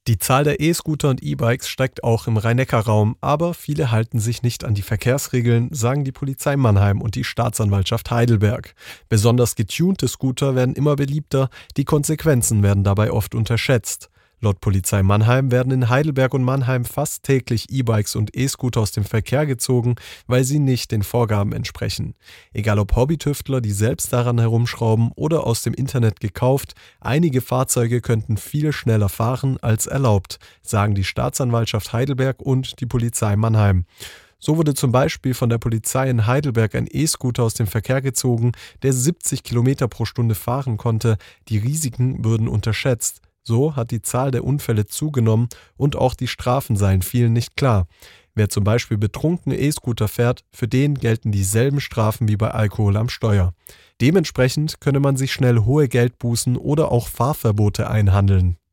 Die Zahl der E-Scooter und E-Bikes steigt auch im Rhein-Neckar-Raum, aber viele halten sich nicht an die Verkehrsregeln, sagen die Polizei Mannheim und die Staatsanwaltschaft Heidelberg. Besonders getunte Scooter werden immer beliebter, die Konsequenzen werden dabei oft unterschätzt. Laut Polizei Mannheim werden in Heidelberg und Mannheim fast täglich E-Bikes und E-Scooter aus dem Verkehr gezogen, weil sie nicht den Vorgaben entsprechen. Egal ob Hobbytüftler, die selbst daran herumschrauben oder aus dem Internet gekauft, einige Fahrzeuge könnten viel schneller fahren als erlaubt, sagen die Staatsanwaltschaft Heidelberg und die Polizei Mannheim. So wurde zum Beispiel von der Polizei in Heidelberg ein E-Scooter aus dem Verkehr gezogen, der 70 Kilometer pro Stunde fahren konnte. Die Risiken würden unterschätzt. So hat die Zahl der Unfälle zugenommen und auch die Strafen seien vielen nicht klar. Wer zum Beispiel betrunken E-Scooter fährt, für den gelten dieselben Strafen wie bei Alkohol am Steuer. Dementsprechend könne man sich schnell hohe Geldbußen oder auch Fahrverbote einhandeln.